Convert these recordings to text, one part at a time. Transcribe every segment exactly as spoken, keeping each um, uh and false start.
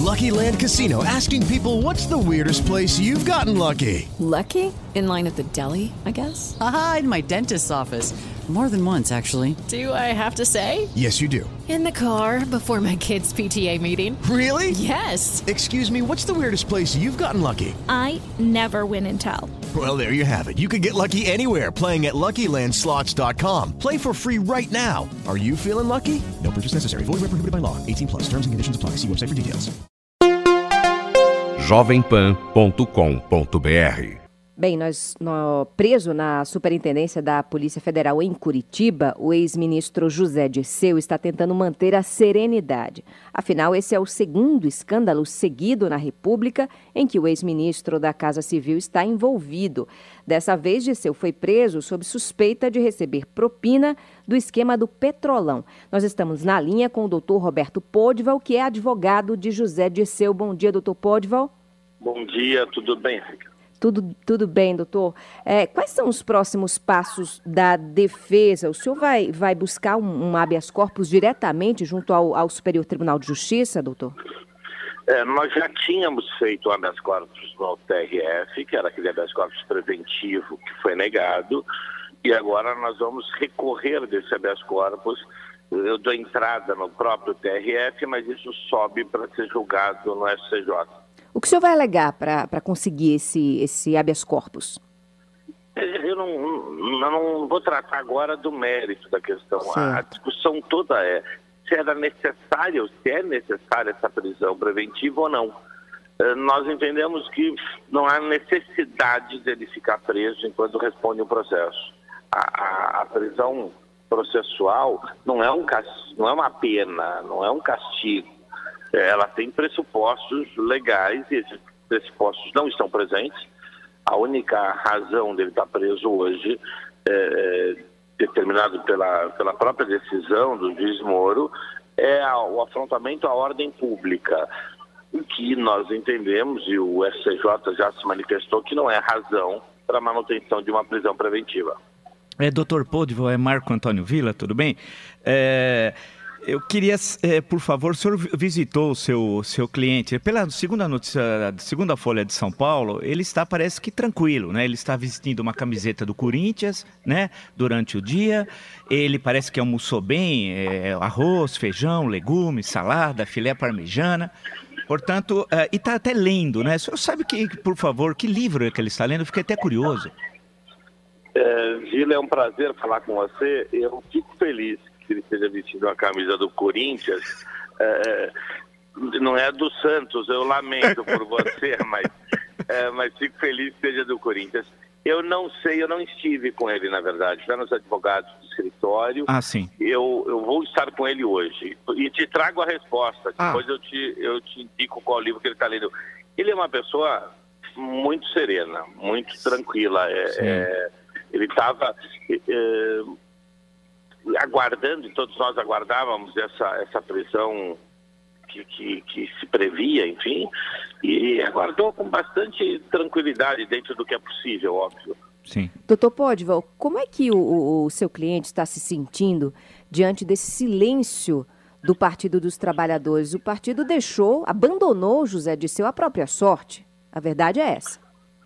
Lucky Land Casino, asking people, what's the weirdest place you've gotten lucky? Lucky? In line at the deli, I guess? Aha, in my dentist's office. More than once, actually. Do I have to say? Yes, you do. In the car before my kids' P T A meeting. Really? Yes. Excuse me, what's the weirdest place you've gotten lucky? I never win and tell. Well, there you have it. You can get lucky anywhere, playing at Lucky Land Slots dot com. Play for free right now. Are you feeling lucky? No purchase necessary. Void where prohibited by law. eighteen plus. Terms and conditions apply. See website for details. jovem pan ponto com ponto b r. Bem, nós, no, preso na Superintendência da Polícia Federal em Curitiba, o ex-ministro José Dirceu está tentando manter a serenidade. Afinal, esse é o segundo escândalo seguido na República em que o ex-ministro da Casa Civil está envolvido. Dessa vez, Dirceu foi preso sob suspeita de receber propina do esquema do Petrolão. Nós estamos na linha com o doutor Roberto Podival, que é advogado de José Dirceu. Bom dia, doutor Podival. Bom dia, tudo bem, Rica? Tudo, tudo bem, doutor. É, quais são os próximos passos da defesa? O senhor vai, vai buscar um, um habeas corpus diretamente junto ao, ao Superior Tribunal de Justiça, doutor? É, nós já tínhamos feito o habeas corpus no T R F, que era aquele habeas corpus preventivo que foi negado, e agora nós vamos recorrer desse habeas corpus. Eu dou entrada no próprio T R F, mas isso sobe para ser julgado no S C J. O que o senhor vai alegar para conseguir esse, esse habeas corpus? Eu não, eu não vou tratar agora do mérito da questão. Certo. A discussão toda é se era necessário, se é necessária essa prisão preventiva ou não. Nós entendemos que não há necessidade dele ficar preso enquanto responde um processo. A, a, a prisão processual não é, um, não é uma pena, não é um castigo. Ela tem pressupostos legais e esses pressupostos não estão presentes. A única razão dele estar preso hoje, é, determinado pela, pela própria decisão do juiz Moro, é o afrontamento à ordem pública, o que nós entendemos, e o S C J já se manifestou, que não é razão para a manutenção de uma prisão preventiva. É, doutor Podival, é Marco Antônio Villa, tudo bem? É... Eu queria, é, por favor, o senhor visitou o seu, seu cliente. Pela segunda notícia, segunda Folha de São Paulo, ele está, parece que tranquilo, né? Ele está vestindo uma camiseta do Corinthians, né? Durante o dia. Ele parece que almoçou bem, é, arroz, feijão, legumes, salada, filé parmejana. Portanto, é, e está até lendo, né? O senhor sabe, que, por favor, que livro é que ele está lendo? Eu fiquei até curioso. É, Gila, é um prazer falar com você. Eu fico feliz que ele esteja vestindo a camisa do Corinthians. É, não é do Santos, eu lamento por você, mas, é, mas fico feliz que seja do Corinthians. Eu não sei, eu não estive com ele, na verdade. Tivemos advogados do escritório. Ah, sim. Eu, eu vou estar com ele hoje. E te trago a resposta. Ah. Depois eu te, eu te indico qual livro que ele está lendo. Ele é uma pessoa muito serena, muito tranquila. É, é, ele estava... É, aguardando, e todos nós aguardávamos essa, essa prisão que, que, que se previa, enfim, e aguardou com bastante tranquilidade dentro do que é possível, óbvio. Sim. Doutor Podival, como é que o, o, o seu cliente está se sentindo diante desse silêncio do Partido dos Trabalhadores? O partido deixou, abandonou José Dirceu à própria sorte. A verdade é essa.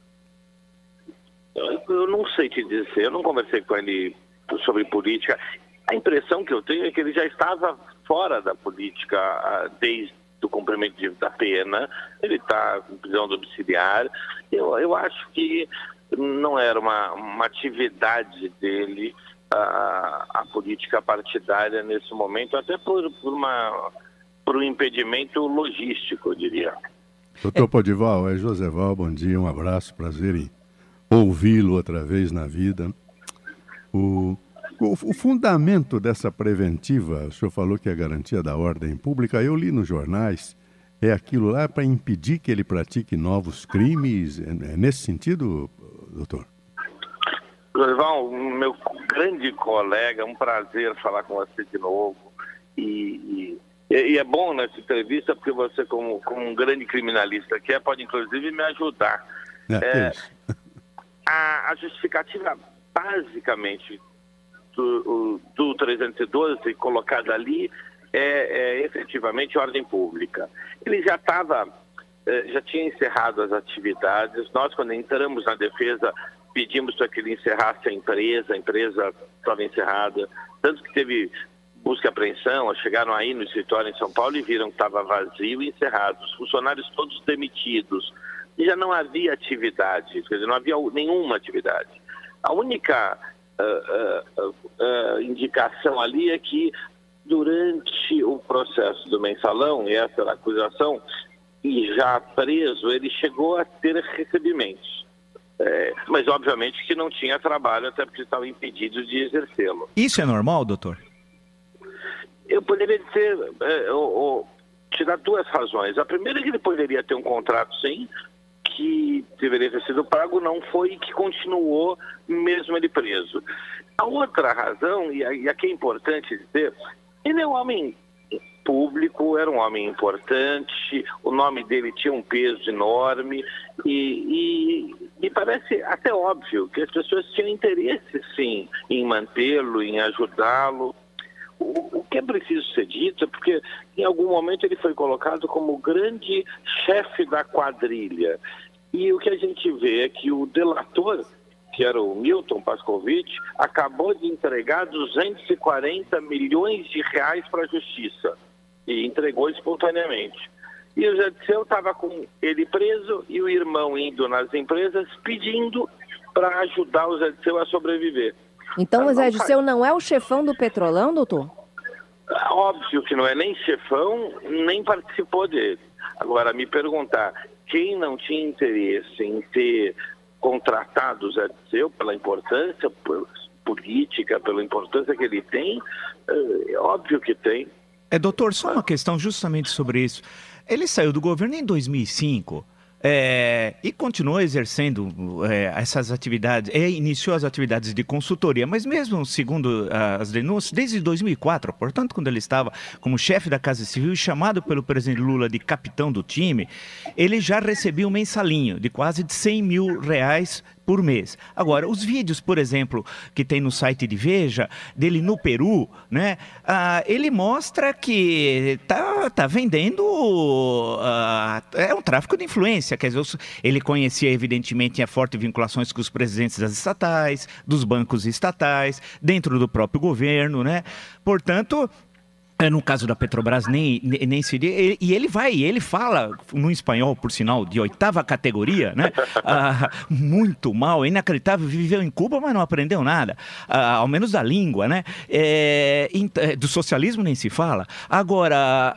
Eu, eu não sei te dizer, eu não conversei com ele sobre política. A impressão que eu tenho é que ele já estava fora da política desde o cumprimento da pena. Ele está com prisão domiciliar. Eu, eu acho que não era uma, uma atividade dele a, a política partidária nesse momento, até por, por, uma, por um impedimento logístico, eu diria. Doutor Podival, é Joseval, bom dia, um abraço, prazer em ouvi-lo outra vez na vida. O... O, o fundamento dessa preventiva, o senhor falou que é a garantia da ordem pública, eu li nos jornais, é aquilo lá para impedir que ele pratique novos crimes? É, é nesse sentido, doutor? João, meu grande colega, um prazer falar com você de novo. E, e, e é bom nessa entrevista porque você, como, como um grande criminalista que é, pode inclusive me ajudar. É, é, a, a justificativa, basicamente, do, do trezentos e doze colocada ali é, é efetivamente ordem pública. Ele já estava, já tinha encerrado as atividades. Nós, quando entramos na defesa, pedimos para que ele encerrasse a empresa, a empresa estava encerrada, tanto que teve busca e apreensão, chegaram aí no escritório em São Paulo e viram que estava vazio e encerrado, os funcionários todos demitidos, e já não havia atividade, quer dizer, não havia nenhuma atividade. A única uh, uh, uh, indicação ali é que durante o processo do mensalão, e essa era a acusação, e já preso, ele chegou a ter recebimentos. É, mas obviamente que não tinha trabalho, até porque estavam impedidos de exercê-lo. Isso é normal, doutor? Eu poderia dizer, é, ou, ou, tirar duas razões. A primeira é que ele poderia ter um contrato, sim, que deveria ter sido pago, não foi, e que continuou mesmo ele preso. A outra razão, e a, e a que é importante dizer, ele é um homem público, era um homem importante, o nome dele tinha um peso enorme e, e me parece até óbvio que as pessoas tinham interesse, sim, em mantê-lo, em ajudá-lo. O, o que é preciso ser dito é porque em algum momento ele foi colocado como o grande chefe da quadrilha. E o que a gente vê é que o delator, que era o Milton Pascovitch, acabou de entregar duzentos e quarenta milhões de reais para a justiça. E entregou espontaneamente. E o Zé Dirceu estava com ele preso e o irmão indo nas empresas pedindo para ajudar o Zé Dirceu a sobreviver. Então o Zé Dirceu não é o chefão do Petrolão, doutor? Óbvio que não é nem chefão, nem participou dele. Agora, me perguntar, quem não tinha interesse em ter contratado o Zé Dirceu pela importância política, pela importância que ele tem, é óbvio que tem. É, doutor, só uma questão justamente sobre isso. Ele saiu do governo em dois mil e cinco é, e continuou exercendo é, essas atividades, é, iniciou as atividades de consultoria, mas mesmo segundo as denúncias, desde dois mil e quatro, portanto, quando ele estava como chefe da Casa Civil e chamado pelo presidente Lula de capitão do time, ele já recebia um mensalinho de quase de cem mil reais por mês. Agora, os vídeos, por exemplo, que tem no site de Veja, dele no Peru, né? Ah, ele mostra que tá, tá vendendo... Ah, é um tráfico de influência, quer dizer, ele conhecia, evidentemente, tinha fortes vinculações com os presidentes das estatais, dos bancos estatais, dentro do próprio governo, né? Portanto... No caso da Petrobras, nem, nem seria. E ele vai, ele fala no espanhol, por sinal, de oitava categoria, né? Ah, muito mal, é inacreditável. Viveu em Cuba, mas não aprendeu nada. Ah, ao menos da língua, né? É, do socialismo nem se fala. Agora,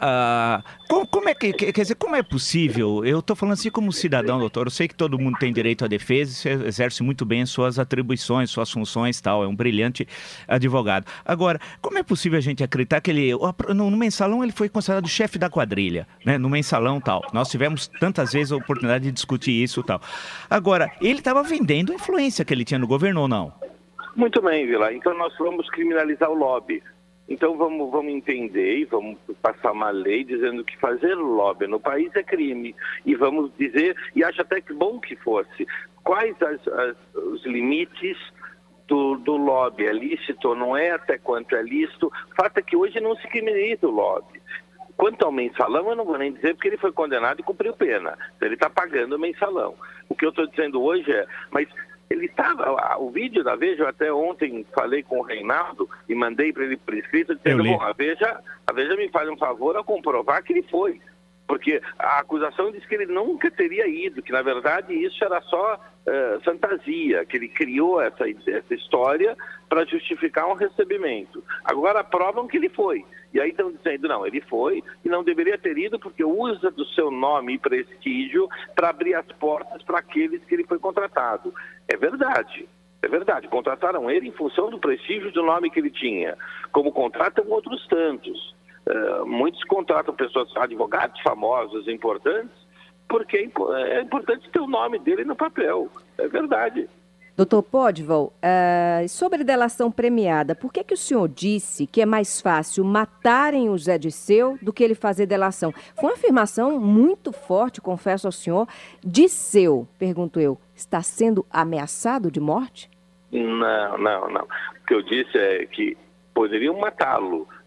ah, como, como é que. Quer dizer, como é possível? Eu estou falando assim como cidadão, doutor. Eu sei que todo mundo tem direito à defesa e você exerce muito bem as suas atribuições, suas funções e tal. É um brilhante advogado. Agora, como é possível a gente acreditar que ele. No, no mensalão ele foi considerado chefe da quadrilha, né? No mensalão tal. Nós tivemos tantas vezes a oportunidade de discutir isso tal. Agora, ele estava vendendo a influência que ele tinha no governo ou não? Muito bem, Vila. Então nós vamos criminalizar o lobby. Então vamos, vamos entender e vamos passar uma lei dizendo que fazer lobby no país é crime. E vamos dizer, e acho até que bom que fosse, quais as, as, os limites Do, do lobby, é lícito ou não é, até quanto é lícito. O fato é que hoje não se criminaliza o lobby. Quanto ao mensalão, eu não vou nem dizer porque ele foi condenado e cumpriu pena. Então, ele está pagando o mensalão. O que eu estou dizendo hoje é, mas ele estava, o vídeo da Veja, eu até ontem falei com o Reinaldo e mandei para ele por escrito, dizendo, bom, a Veja, a Veja me faz um favor a comprovar que ele foi. Porque a acusação diz que ele nunca teria ido, que na verdade isso era só uh, fantasia, que ele criou essa, essa história para justificar um recebimento. Agora provam que ele foi. E aí estão dizendo, não, ele foi e não deveria ter ido porque usa do seu nome e prestígio para abrir as portas para aqueles que ele foi contratado. É verdade. É verdade, contrataram ele em função do prestígio do nome que ele tinha, como contratam outros tantos. Uh, muitos contratam pessoas, advogados famosos, importantes, porque é importante ter o nome dele no papel. É verdade. Doutor Podval, uh, sobre delação premiada, por que, que o senhor disse que é mais fácil matarem o Zé Dirceu do que ele fazer delação? Foi uma afirmação muito forte, confesso ao senhor. Dirceu, pergunto eu, está sendo ameaçado de morte? Não, não, não. O que eu disse é que poderiam matá-lo,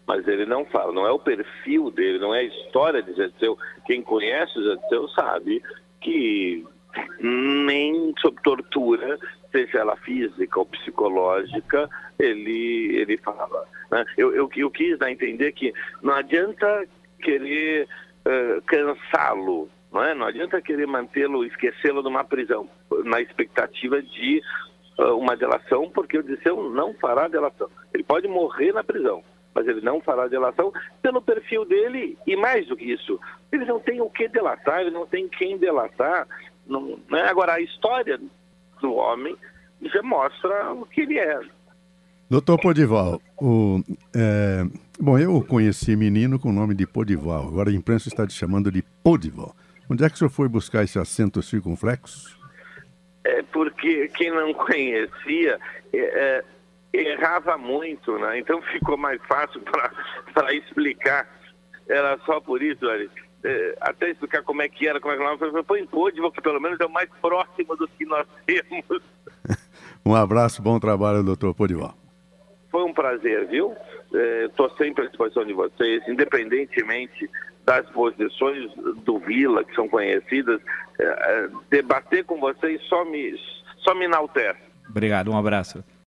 mas ele não fala, não é o perfil dele, não é a história de Zé Dirceu. Quem conhece o Zé Dirceu sabe que nem sob tortura, seja ela física ou psicológica, ele, ele fala. Né? Eu, eu, eu quis dar a entender que não adianta querer uh, cansá-lo, não é? Não adianta querer mantê-lo, esquecê-lo numa prisão, na expectativa de uh, uma delação, porque o Dirceu não fará delação. Ele pode morrer na prisão, mas ele não fará delação pelo perfil dele, e mais do que isso, ele não tem o que delatar, ele não tem quem delatar. Não, né? Agora, a história do homem já mostra o que ele é. Doutor Podival, o, é, bom, eu conheci menino com o nome de Podival, agora a imprensa está te chamando de Podival. Onde é que o senhor foi buscar esse acento circunflexo? É porque quem não conhecia é, é, errava muito, né? Então ficou mais fácil para explicar. Era só por isso, olha, é, até explicar como é que era, como é que não era. Põe Podival, que pelo menos é o mais próximo do que nós temos. Um abraço, bom trabalho, doutor Podival. Foi um prazer, viu? Estou é, sempre à disposição de vocês, independentemente das posições do Vila, que são conhecidas, é, debater com vocês só me, só me enaltece. Obrigado, um abraço.